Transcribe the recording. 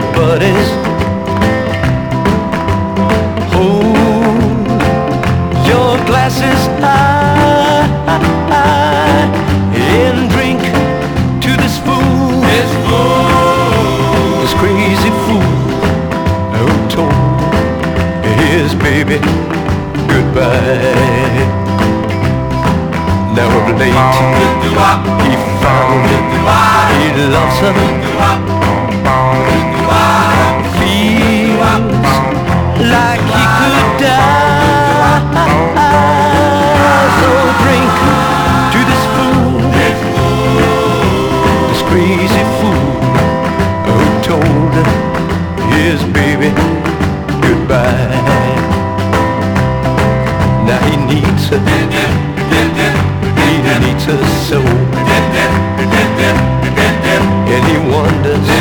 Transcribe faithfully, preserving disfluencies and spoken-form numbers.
buddies. Hold your glasses high and drink to this fool, this fool, this crazy fool who told his baby goodbye. Now of late he found he loves her, feels like he could die. So drink to this fool, this crazy fool who told his baby goodbye. Now he needs her, he needs her so, and he wonders